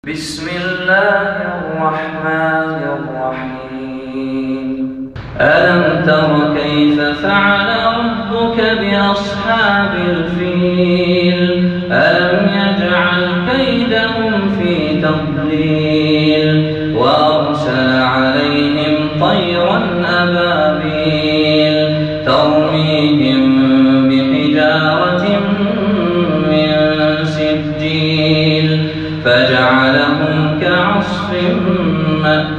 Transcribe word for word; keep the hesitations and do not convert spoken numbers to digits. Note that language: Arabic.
بسم الله الرحمن الرحيم ألم تر كيف فعل ربك بأصحاب الفيل ألم يجعل كيدهم في تضليل وأرسل عليهم طيرا أبابيل ترميهم بحجارة من سجيل فجعلهم كعصف مأكول